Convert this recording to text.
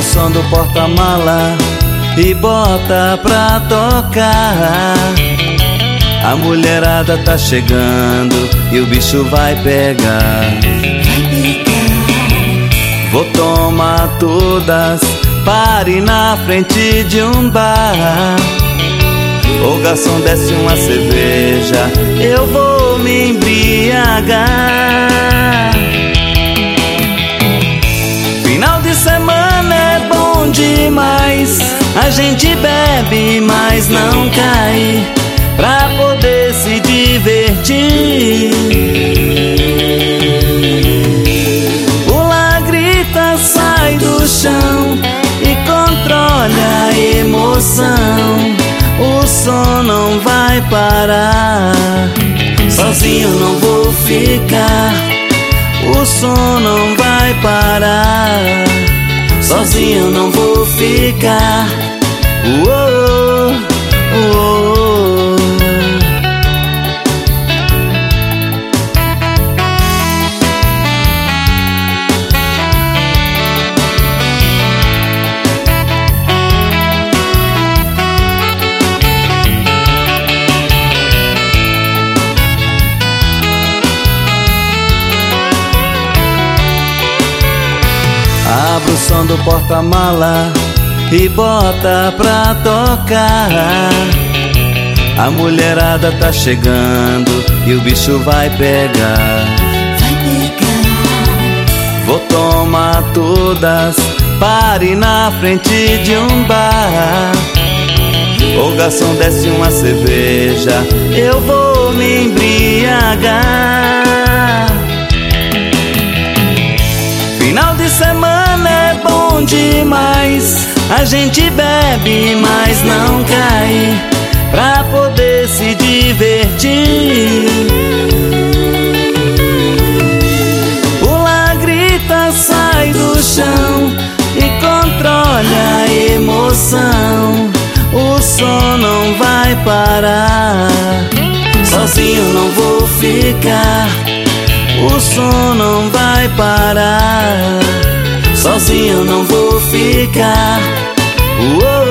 som do porta-mala e bota pra tocar. A mulherada tá chegando e o bicho vai pegar. Vou tomar todas, pare na frente de um bar. O garçom desce uma cerveja, eu vou me embriagar. Final de semana é bom demais, a gente bebe, mas não cai, pra poder se divertir. Pula, grita, sai do chão e controle a emoção. O som não vai parar, sozinho não vou ficar. O som não vai parar, sozinho não vou ficar. Uou, uou. Abre o som do porta-mala e bota pra tocar. A mulherada tá chegando e o bicho vai pegar. Vou tomar todas, pare na frente de um bar. O garçom desce uma cerveja, eu vou me embriagar. Final de semana é bom demais, a gente bebe, mas não cai, pra poder se divertir. Pula, grita, sai do chão e controle a emoção. O som não vai parar, sozinho não vou ficar. O som não vai parar, sozinho não vou ficar. Uou.